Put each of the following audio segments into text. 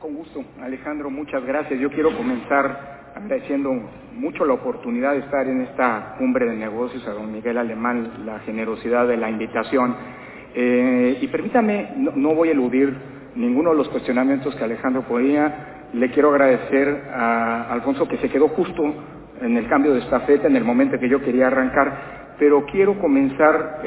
Con gusto, Alejandro, muchas gracias. Yo quiero comenzar agradeciendo mucho la oportunidad de estar en esta cumbre de negocios, a don Miguel Alemán, la generosidad de la invitación. Y permítame, no voy a eludir ninguno de los cuestionamientos que Alejandro ponía. Le quiero agradecer a Alfonso que se quedó justo en el cambio de estafeta, en el momento que yo quería arrancar, pero quiero comenzar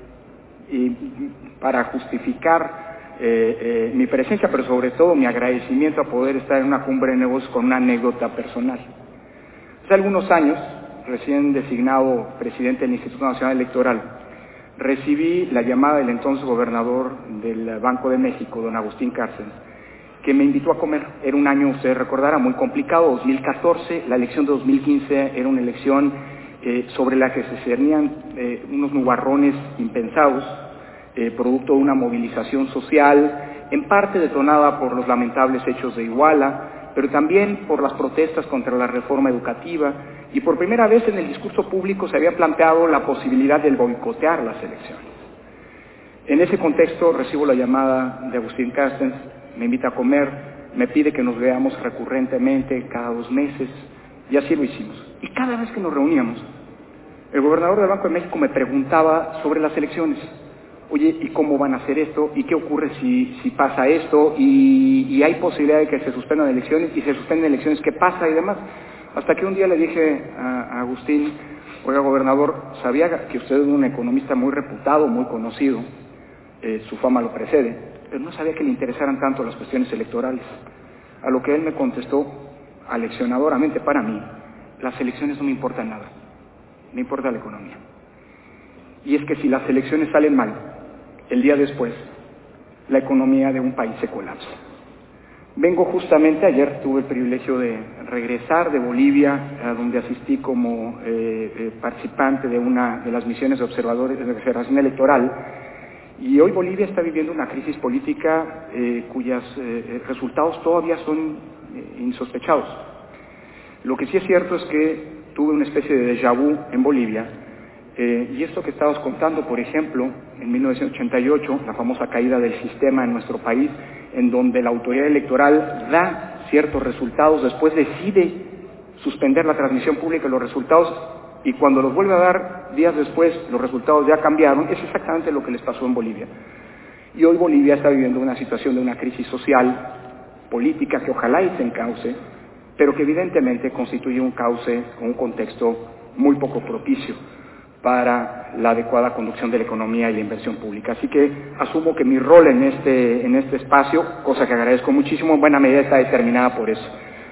para justificar mi presencia, pero sobre todo mi agradecimiento a poder estar en una cumbre de negocios con una anécdota personal. Hace algunos años, recién designado presidente del Instituto Nacional Electoral, recibí la llamada del entonces gobernador del Banco de México, don Agustín Cárcens, que me invitó a comer. Era un año, usted recordará, muy complicado, 2014, la elección de 2015 era una elección sobre la que se cernían unos nubarrones impensados, producto de una movilización social, en parte detonada por los lamentables hechos de Iguala, pero también por las protestas contra la reforma educativa, y por primera vez en el discurso público se había planteado la posibilidad de boicotear las elecciones. En ese contexto recibo la llamada de Agustín Cárcens, me invita a comer, me pide que nos veamos recurrentemente cada 2 meses, y así lo hicimos. Y cada vez que nos reuníamos, el gobernador del Banco de México me preguntaba sobre las elecciones. Oye, ¿y cómo van a hacer esto? ¿Y qué ocurre si pasa esto? ¿Y hay posibilidad de que se suspendan elecciones? ¿Y se suspenden elecciones? ¿Qué pasa? Y demás. Hasta que un día le dije a Agustín, oiga, gobernador, sabía que usted es un economista muy reputado, muy conocido, su fama lo precede, pero no sabía que le interesaran tanto las cuestiones electorales. A lo que él me contestó, aleccionadoramente para mí, las elecciones no me importan nada, me importa la economía. Y es que si las elecciones salen mal, el día después, la economía de un país se colapsa. Vengo justamente, ayer tuve el privilegio de regresar de Bolivia, a donde asistí como participante de una de las misiones de observadores de observación electoral, y hoy Bolivia está viviendo una crisis política cuyos resultados todavía son insospechados. Lo que sí es cierto es que tuve una especie de déjà vu en Bolivia, y esto que estabas contando, por ejemplo, en 1988, la famosa caída del sistema en nuestro país, en donde la autoridad electoral da ciertos resultados, después decide suspender la transmisión pública de los resultados, y cuando los vuelve a dar días después, los resultados ya cambiaron. Es exactamente lo que les pasó en Bolivia. Y hoy Bolivia está viviendo una situación de una crisis social, política, que ojalá y se encauce, pero que evidentemente constituye un cauce, un contexto muy poco propicio para la adecuada conducción de la economía y la inversión pública. Así que asumo que mi rol en este espacio, cosa que agradezco muchísimo, en buena medida está determinada por eso.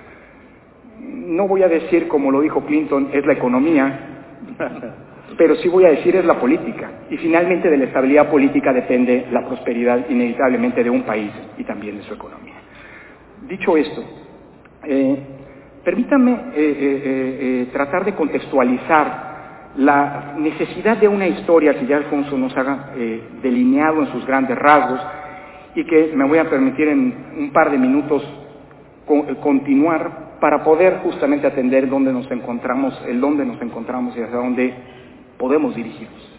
No voy a decir, como lo dijo Clinton, es la economía, pero sí voy a decir es la política. Y finalmente de la estabilidad política depende la prosperidad inevitablemente de un país y también de su economía. Dicho esto, permítame tratar de contextualizar la necesidad de una historia que ya Alfonso nos ha delineado en sus grandes rasgos, y que me voy a permitir en un par de minutos continuar para poder justamente atender dónde nos encontramos, el dónde nos encontramos y hacia dónde podemos dirigirnos.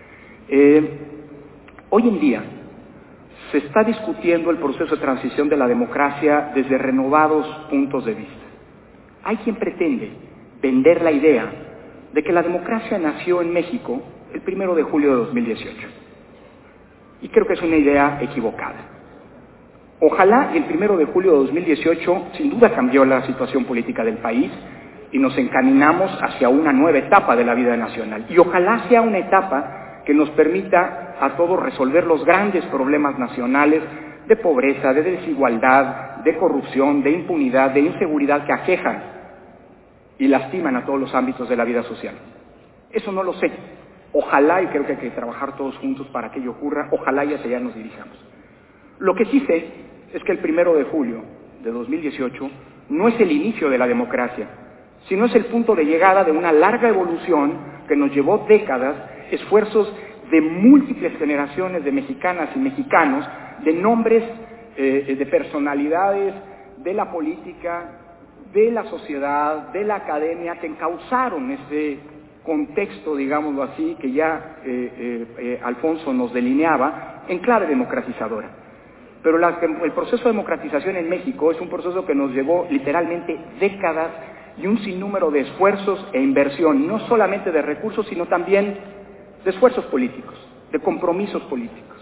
Hoy en día se está discutiendo el proceso de transición de la democracia desde renovados puntos de vista. Hay quien pretende vender la idea de que la democracia nació en México el 1 de julio de 2018. Y creo que es una idea equivocada. Ojalá el 1 de julio de 2018 sin duda cambió la situación política del país y nos encaminamos hacia una nueva etapa de la vida nacional. Y ojalá sea una etapa que nos permita a todos resolver los grandes problemas nacionales de pobreza, de desigualdad, de corrupción, de impunidad, de inseguridad que aquejan y lastiman a todos los ámbitos de la vida social. Eso no lo sé. Ojalá, y creo que hay que trabajar todos juntos para que ello ocurra, ojalá y hacia allá nos dirijamos. Lo que sí sé es que el 1 de julio de 2018 no es el inicio de la democracia, sino es el punto de llegada de una larga evolución que nos llevó décadas, esfuerzos de múltiples generaciones de mexicanas y mexicanos, de nombres, de personalidades, de la política, de la sociedad, de la academia, que encauzaron ese contexto, digámoslo así, que ya Alfonso nos delineaba, en clave democratizadora. pero el proceso de democratización en México es un proceso que nos llevó literalmente décadas y un sinnúmero de esfuerzos e inversión, no solamente de recursos, sino también de esfuerzos políticos, de compromisos políticos.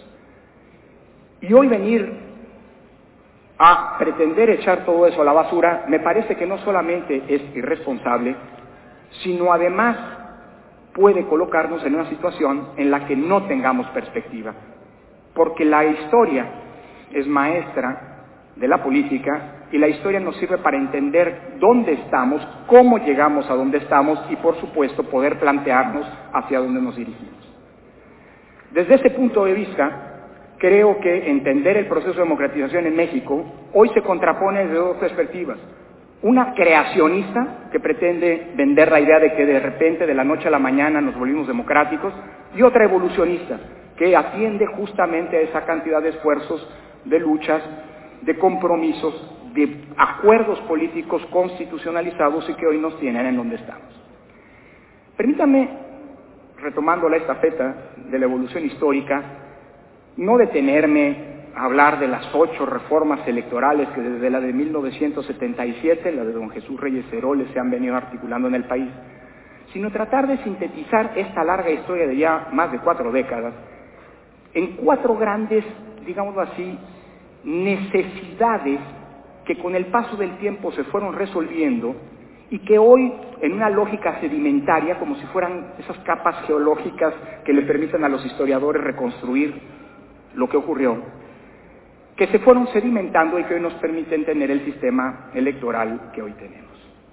Y hoy venir a pretender echar todo eso a la basura, me parece que no solamente es irresponsable, sino además puede colocarnos en una situación en la que no tengamos perspectiva, porque la historia es maestra de la política y la historia nos sirve para entender dónde estamos, cómo llegamos a dónde estamos y, por supuesto, poder plantearnos hacia dónde nos dirigimos. Desde ese punto de vista, creo que entender el proceso de democratización en México hoy se contrapone desde dos perspectivas. Una creacionista, que pretende vender la idea de que de repente, de la noche a la mañana, nos volvimos democráticos, y otra evolucionista, que atiende justamente a esa cantidad de esfuerzos, de luchas, de compromisos, de acuerdos políticos constitucionalizados y que hoy nos tienen en donde estamos. Permítame, retomando la estafeta de la evolución histórica, no detenerme a hablar de las 8 reformas electorales que desde la de 1977, la de don Jesús Reyes Heroles, se han venido articulando en el país, sino tratar de sintetizar esta larga historia de ya más de 4 décadas en 4 grandes, digámoslo así, necesidades que con el paso del tiempo se fueron resolviendo y que hoy, en una lógica sedimentaria, como si fueran esas capas geológicas que le permiten a los historiadores reconstruir lo que ocurrió, que se fueron sedimentando y que hoy nos permiten tener el sistema electoral que hoy tenemos.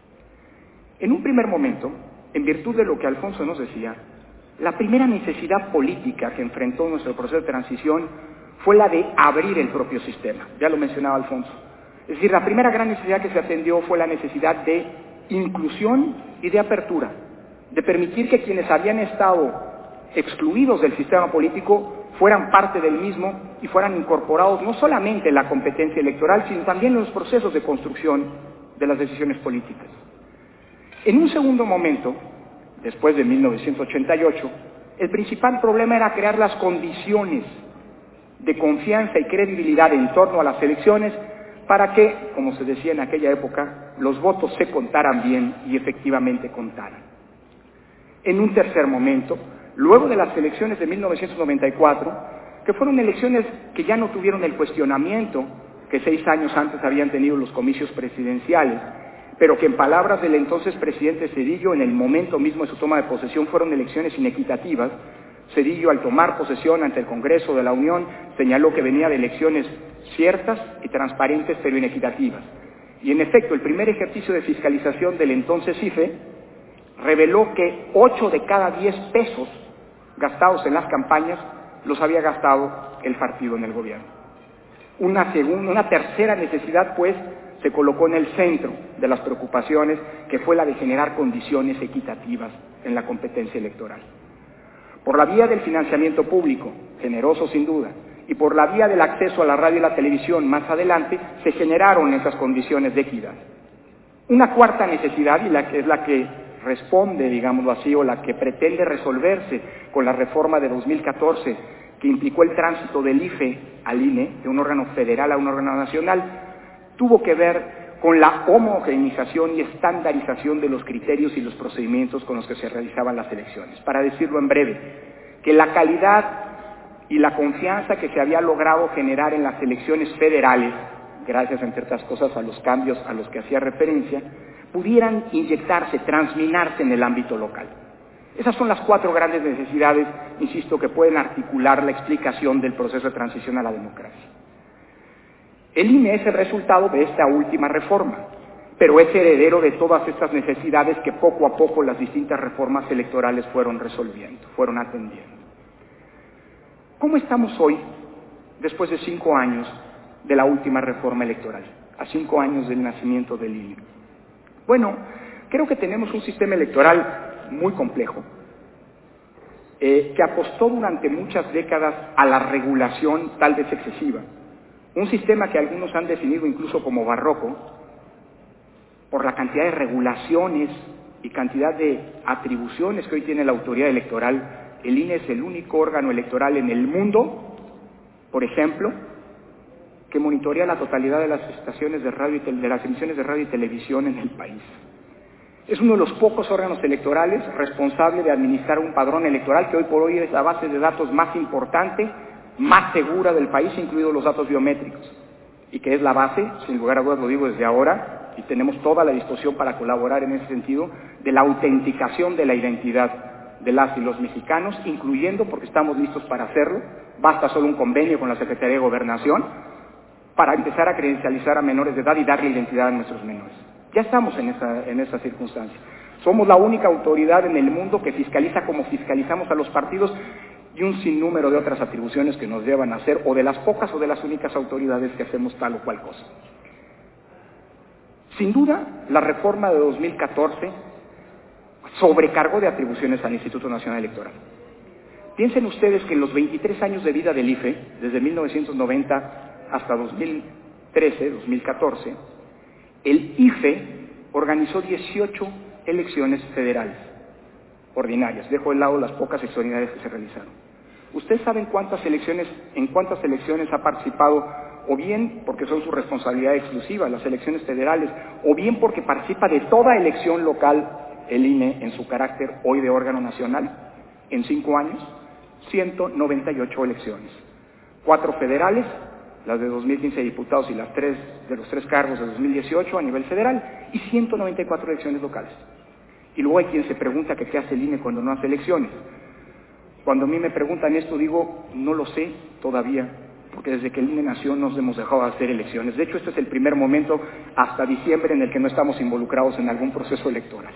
En un primer momento, en virtud de lo que Alfonso nos decía, la primera necesidad política que enfrentó nuestro proceso de transición fue la de abrir el propio sistema, ya lo mencionaba Alfonso. Es decir, la primera gran necesidad que se atendió fue la necesidad de inclusión y de apertura, de permitir que quienes habían estado excluidos del sistema político fueran parte del mismo y fueran incorporados no solamente en la competencia electoral, sino también en los procesos de construcción de las decisiones políticas. En un segundo momento, después de 1988, el principal problema era crear las condiciones de confianza y credibilidad en torno a las elecciones para que, como se decía en aquella época, los votos se contaran bien y efectivamente contaran. En un tercer momento, luego de las elecciones de 1994, que fueron elecciones que ya no tuvieron el cuestionamiento que 6 años antes habían tenido los comicios presidenciales, pero que en palabras del entonces presidente Zedillo, en el momento mismo de su toma de posesión, fueron elecciones inequitativas. Zedillo, al tomar posesión ante el Congreso de la Unión, señaló que venía de elecciones ciertas y transparentes, pero inequitativas. Y en efecto, el primer ejercicio de fiscalización del entonces IFE reveló que 8 de cada 10 pesos gastados en las campañas los había gastado el partido en el gobierno. Una tercera necesidad, pues, se colocó en el centro de las preocupaciones, que fue la de generar condiciones equitativas en la competencia electoral. Por la vía del financiamiento público, generoso sin duda, y por la vía del acceso a la radio y la televisión más adelante, se generaron esas condiciones de equidad. Una cuarta necesidad, y es la que responde, digámoslo así, o la que pretende resolverse con la reforma de 2014, que implicó el tránsito del IFE al INE, de un órgano federal a un órgano nacional, tuvo que ver con la homogeneización y estandarización de los criterios y los procedimientos con los que se realizaban las elecciones. Para decirlo en breve, que la calidad y la confianza que se había logrado generar en las elecciones federales, gracias entre otras cosas a los cambios a los que hacía referencia, pudieran inyectarse, transminarse en el ámbito local. Esas son las 4 grandes necesidades, insisto, que pueden articular la explicación del proceso de transición a la democracia. El INE es el resultado de esta última reforma, pero es heredero de todas estas necesidades que poco a poco las distintas reformas electorales fueron resolviendo, fueron atendiendo. ¿Cómo estamos hoy, después de 5 años de la última reforma electoral, a 5 años del nacimiento del INE? Bueno, creo que tenemos un sistema electoral muy complejo, que apostó durante muchas décadas a la regulación tal vez excesiva. Un sistema que algunos han definido incluso como barroco, por la cantidad de regulaciones y cantidad de atribuciones que hoy tiene la autoridad electoral. El INE es el único órgano electoral en el mundo, por ejemplo, que monitorea la totalidad de las estaciones de radio de las emisiones de radio y televisión en el país. Es uno de los pocos órganos electorales responsable de administrar un padrón electoral que hoy por hoy es la base de datos más importante, más segura del país, incluidos los datos biométricos, y que es la base, sin lugar a dudas lo digo desde ahora, y tenemos toda la disposición para colaborar en ese sentido, de la autenticación de la identidad de las y los mexicanos, incluyendo, porque estamos listos para hacerlo, basta solo un convenio con la Secretaría de Gobernación, para empezar a credencializar a menores de edad y darle identidad a nuestros menores. Ya estamos en esa circunstancia. Somos la única autoridad en el mundo que fiscaliza como fiscalizamos a los partidos y un sinnúmero de otras atribuciones que nos llevan a hacer, o de las pocas o de las únicas autoridades que hacemos tal o cual cosa. Sin duda, la reforma de 2014 sobrecargó de atribuciones al Instituto Nacional Electoral. Piensen ustedes que en los 23 años de vida del IFE, desde 1990 hasta 2013, 2014, el IFE organizó 18 elecciones federales ordinarias. Dejo de lado las pocas extraordinarias que se realizaron. ¿Ustedes saben en cuántas elecciones ha participado, o bien porque son su responsabilidad exclusiva, las elecciones federales, o bien porque participa de toda elección local el INE en su carácter hoy de órgano nacional? En 5 años, 198 elecciones. 4 federales, las de 2015 de diputados y las 3 de los 3 cargos de 2018 a nivel federal, y 194 elecciones locales. Y luego hay quien se pregunta que qué hace el INE cuando no hace elecciones. Cuando a mí me preguntan esto, digo, no lo sé todavía, porque desde que el INE nació no hemos dejado de hacer elecciones. De hecho, este es el primer momento hasta diciembre en el que no estamos involucrados en algún proceso electoral.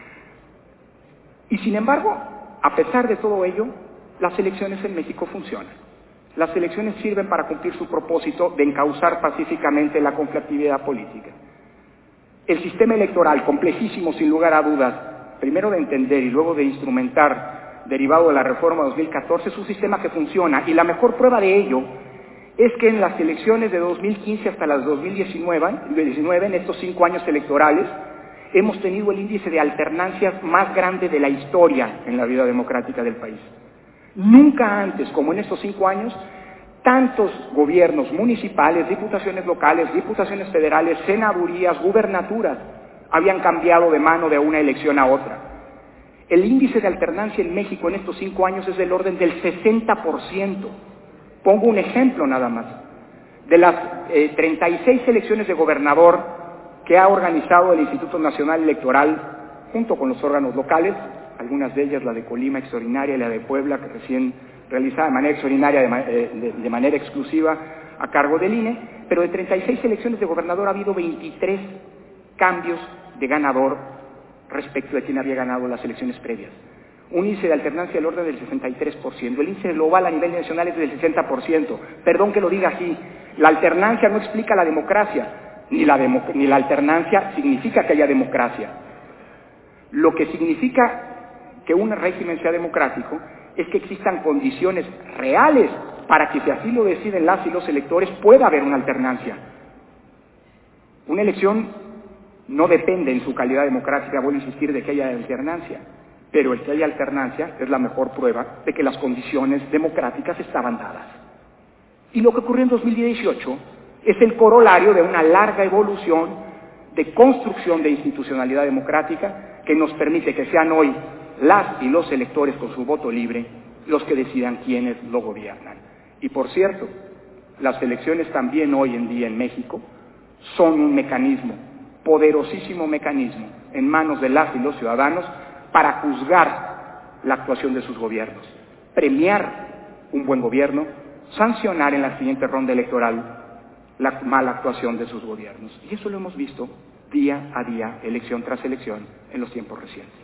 Y sin embargo, a pesar de todo ello, las elecciones en México funcionan. Las elecciones sirven para cumplir su propósito de encauzar pacíficamente la conflictividad política. El sistema electoral, complejísimo sin lugar a dudas, primero de entender y luego de instrumentar, derivado de la reforma 2014, es un sistema que funciona, y la mejor prueba de ello es que en las elecciones de 2015 hasta las 2019, en estos 5 años electorales, hemos tenido el índice de alternancias más grande de la historia en la vida democrática del país. Nunca antes, como en estos 5 años, tantos gobiernos municipales, diputaciones locales, diputaciones federales, senadurías, gubernaturas, habían cambiado de mano de una elección a otra. El índice de alternancia en México en estos 5 años es del orden del 60%. Pongo un ejemplo nada más. De las 36 elecciones de gobernador que ha organizado el Instituto Nacional Electoral, junto con los órganos locales, algunas de ellas, la de Colima extraordinaria y la de Puebla, que recién realizada de manera extraordinaria, de manera exclusiva, a cargo del INE, pero de 36 elecciones de gobernador ha habido 23 cambios de ganador respecto de quien había ganado las elecciones previas. Un índice de alternancia del orden del 63%, el índice global a nivel nacional es del 60%. Perdón que lo diga así, la alternancia no explica la democracia, ni la alternancia significa que haya democracia. Lo que significa que un régimen sea democrático es que existan condiciones reales para que, si así lo deciden las y los electores, pueda haber una alternancia. Una elección no depende en su calidad democrática, vuelvo a insistir, de que haya alternancia, pero el que haya alternancia es la mejor prueba de que las condiciones democráticas estaban dadas. Y lo que ocurrió en 2018 es el corolario de una larga evolución de construcción de institucionalidad democrática que nos permite que sean hoy las y los electores con su voto libre los que decidan quiénes lo gobiernan. Y por cierto, las elecciones también hoy en día en México son un mecanismo, poderosísimo mecanismo, en manos de las y los ciudadanos para juzgar la actuación de sus gobiernos, premiar un buen gobierno, sancionar en la siguiente ronda electoral la mala actuación de sus gobiernos. Y eso lo hemos visto día a día, elección tras elección, en los tiempos recientes.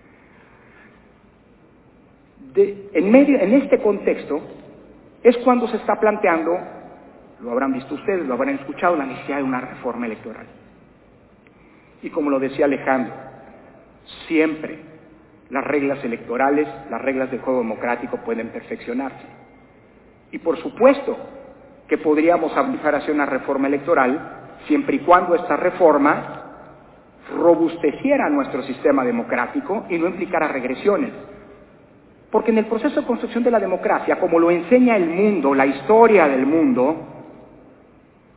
En este contexto es cuando se está planteando, lo habrán visto ustedes, lo habrán escuchado, la necesidad de una reforma electoral. Y como lo decía Alejandro, siempre las reglas electorales, las reglas del juego democrático pueden perfeccionarse. Y por supuesto que podríamos avanzar hacia una reforma electoral siempre y cuando esta reforma robusteciera nuestro sistema democrático y no implicara regresiones. Porque en el proceso de construcción de la democracia, como lo enseña el mundo, la historia del mundo,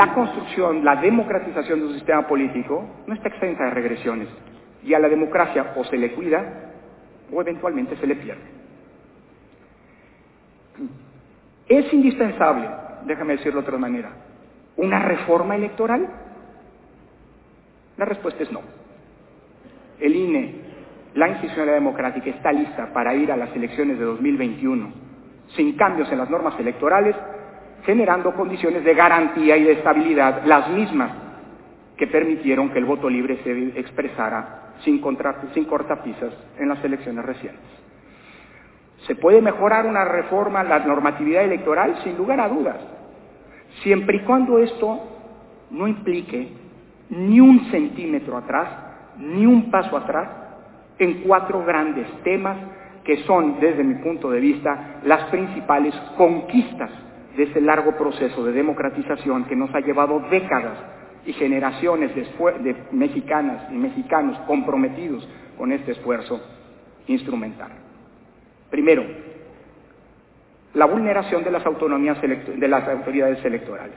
la construcción, la democratización de un sistema político no está exenta de regresiones, y a la democracia o se le cuida o eventualmente se le pierde. ¿Es indispensable, déjame decirlo de otra manera, una reforma electoral? La respuesta es no. El INE, la institucionalidad democrática, está lista para ir a las elecciones de 2021 sin cambios en las normas electorales, generando condiciones de garantía y de estabilidad, las mismas que permitieron que el voto libre se expresara sin cortapisas en las elecciones recientes. ¿Se puede mejorar una reforma, la normatividad electoral? Sin lugar a dudas, siempre y cuando esto no implique ni un centímetro atrás, ni un paso atrás, en 4 grandes temas que son, desde mi punto de vista, las principales conquistas de ese largo proceso de democratización que nos ha llevado décadas y generaciones de mexicanas y mexicanos comprometidos con este esfuerzo instrumental. Primero, la vulneración de las autonomías de las autoridades electorales.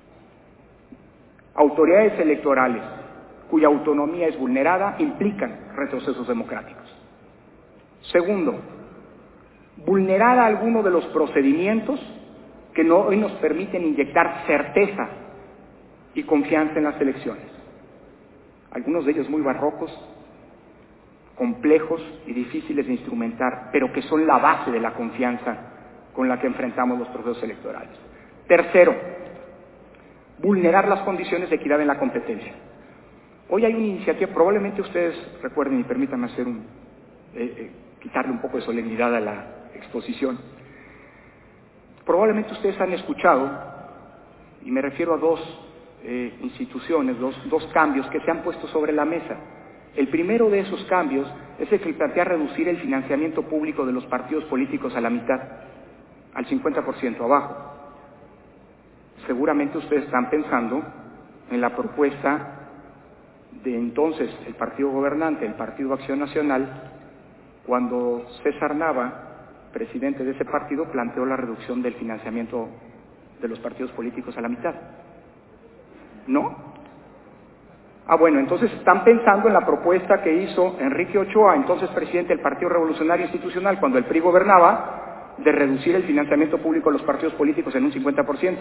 Autoridades electorales cuya autonomía es vulnerada implican retrocesos democráticos. Segundo, vulnerar alguno de los procedimientos que hoy nos permiten inyectar certeza y confianza en las elecciones. Algunos de ellos muy barrocos, complejos y difíciles de instrumentar, pero que son la base de la confianza con la que enfrentamos los procesos electorales. Tercero, vulnerar las condiciones de equidad en la competencia. Hoy hay una iniciativa, probablemente ustedes recuerden y permítanme hacer quitarle un poco de solemnidad a la exposición. Probablemente ustedes han escuchado, y me refiero a 2 instituciones, dos cambios que se han puesto sobre la mesa. El primero de esos cambios es el que plantea reducir el financiamiento público de los partidos políticos a la mitad, al 50% abajo. Seguramente ustedes están pensando en la propuesta de entonces el partido gobernante, el Partido Acción Nacional, cuando César Nava, presidente de ese partido, planteó la reducción del financiamiento de los partidos políticos a la mitad. ¿No? Bueno, entonces están pensando en la propuesta que hizo Enrique Ochoa, entonces presidente del Partido Revolucionario Institucional, cuando el PRI gobernaba, de reducir el financiamiento público de los partidos políticos en un 50%.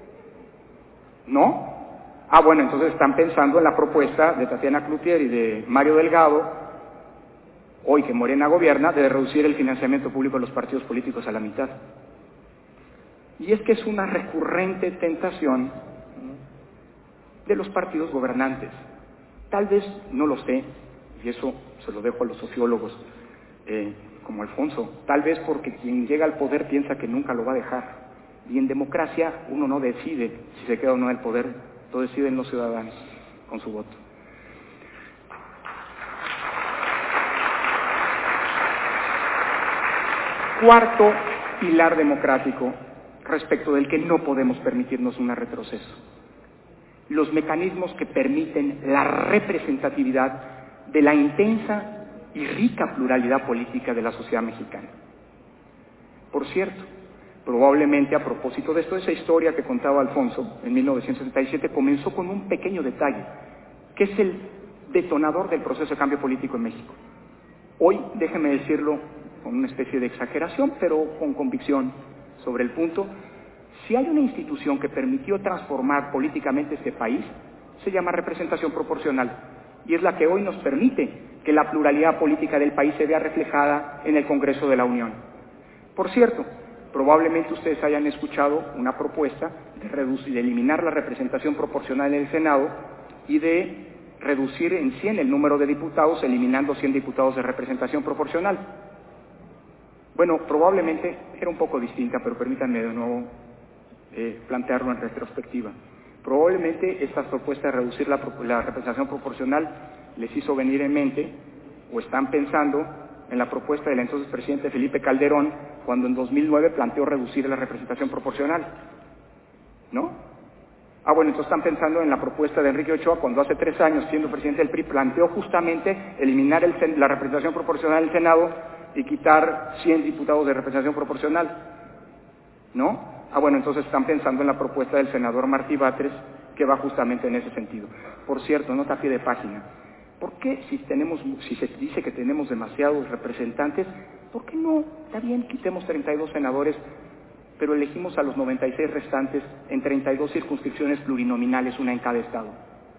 ¿No? Bueno, entonces están pensando en la propuesta de Tatiana Cloutier y de Mario Delgado, hoy que Morena gobierna, de reducir el financiamiento público de los partidos políticos a la mitad. Y es que es una recurrente tentación de los partidos gobernantes. Tal vez, no lo sé, y eso se lo dejo a los sociólogos como Alfonso, tal vez porque quien llega al poder piensa que nunca lo va a dejar. Y en democracia uno no decide si se queda o no en el poder, lo deciden los ciudadanos con su voto. Cuarto pilar democrático respecto del que no podemos permitirnos un retroceso: los mecanismos que permiten la representatividad de la intensa y rica pluralidad política de la sociedad mexicana. Por cierto, probablemente a propósito de esto, esa historia que contaba Alfonso en 1977 comenzó con un pequeño detalle, que es el detonador del proceso de cambio político en México. Hoy, déjeme decirlo con una especie de exageración, pero con convicción sobre el punto, si hay una institución que permitió transformar políticamente este país, se llama representación proporcional, y es la que hoy nos permite que la pluralidad política del país se vea reflejada en el Congreso de la Unión. Por cierto, probablemente ustedes hayan escuchado una propuesta de eliminar la representación proporcional en el Senado y de reducir en 100 el número de diputados, eliminando 100 diputados de representación proporcional. Bueno, probablemente era un poco distinta, pero permítanme de nuevo plantearlo en retrospectiva. Probablemente esta propuesta de reducir la representación proporcional les hizo venir en mente, o están pensando, en la propuesta del entonces presidente Felipe Calderón, cuando en 2009 planteó reducir la representación proporcional. ¿No? Bueno, entonces están pensando en la propuesta de Enrique Ochoa, cuando hace 3 años, siendo presidente del PRI, planteó justamente eliminar la representación proporcional del Senado y quitar 100 diputados de representación proporcional. ¿No? Bueno, entonces están pensando en la propuesta del senador Martí Batres, que va justamente en ese sentido. Por cierto, nota a pie de página, ¿por qué si se dice que tenemos demasiados representantes, por qué no, está bien, quitemos 32 senadores, pero elegimos a los 96 restantes en 32 circunscripciones plurinominales, una en cada estado?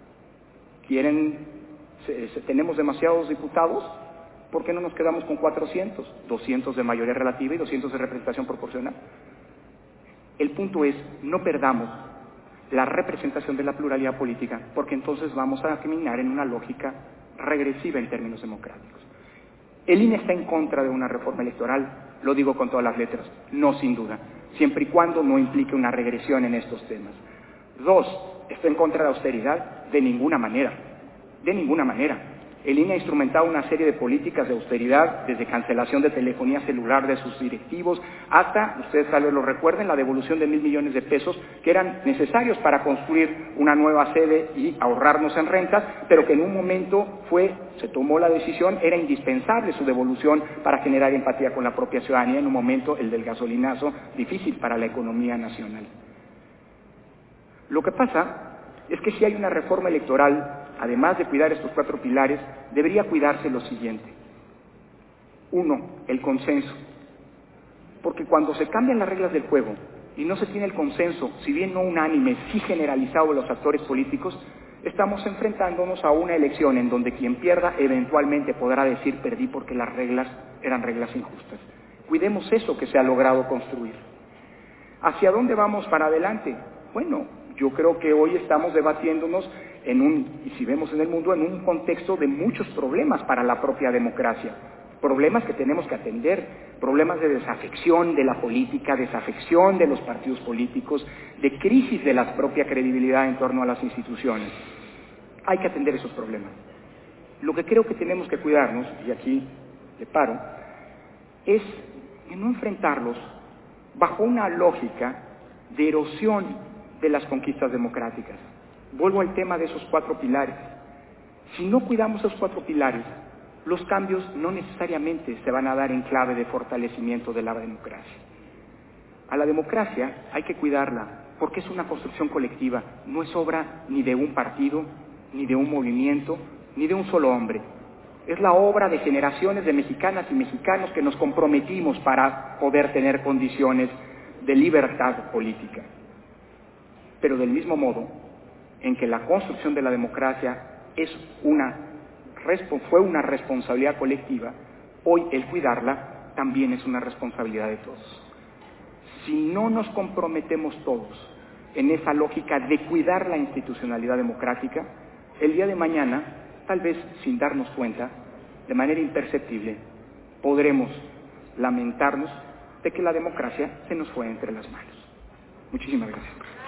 ¿Tenemos demasiados diputados? ¿Por qué no nos quedamos con 400? 200 de mayoría relativa y 200 de representación proporcional. El punto es, no perdamos la representación de la pluralidad política, porque entonces vamos a caminar en una lógica regresiva en términos democráticos. ¿El INE está en contra de una reforma electoral? Lo digo con todas las letras, no sin duda, siempre y cuando no implique una regresión en estos temas. 2, ¿está en contra de la austeridad? De ninguna manera, de ninguna manera. El INE ha instrumentado una serie de políticas de austeridad, desde cancelación de telefonía celular de sus directivos, hasta, ustedes tal vez lo recuerden, la devolución de 1,000 millones de pesos que eran necesarios para construir una nueva sede y ahorrarnos en rentas, pero que en un momento se tomó la decisión, era indispensable su devolución para generar empatía con la propia ciudadanía en un momento, el del gasolinazo, difícil para la economía nacional. Lo que pasa es que si hay una reforma electoral, además de cuidar estos 4 pilares, debería cuidarse lo siguiente. 1, el consenso. Porque cuando se cambian las reglas del juego y no se tiene el consenso, si bien no unánime, sí generalizado de los actores políticos, estamos enfrentándonos a una elección en donde quien pierda eventualmente podrá decir perdí porque las reglas eran reglas injustas. Cuidemos eso que se ha logrado construir. ¿Hacia dónde vamos para adelante? Bueno, yo creo que hoy estamos debatiéndonos y si vemos en el mundo, en un contexto de muchos problemas para la propia democracia. Problemas que tenemos que atender, problemas de desafección de la política, desafección de los partidos políticos, de crisis de la propia credibilidad en torno a las instituciones. Hay que atender esos problemas. Lo que creo que tenemos que cuidarnos, y aquí le paro, es en no enfrentarlos bajo una lógica de erosión de las conquistas democráticas. Vuelvo al tema de esos 4 pilares. Si no cuidamos esos 4 pilares, los cambios no necesariamente se van a dar en clave de fortalecimiento de la democracia. A la democracia hay que cuidarla porque es una construcción colectiva, no es obra ni de un partido, ni de un movimiento, ni de un solo hombre. Es la obra de generaciones de mexicanas y mexicanos que nos comprometimos para poder tener condiciones de libertad política. Pero del mismo modo en que la construcción de la democracia fue una responsabilidad colectiva, hoy el cuidarla también es una responsabilidad de todos. Si no nos comprometemos todos en esa lógica de cuidar la institucionalidad democrática, el día de mañana, tal vez sin darnos cuenta, de manera imperceptible, podremos lamentarnos de que la democracia se nos fue entre las manos. Muchísimas gracias.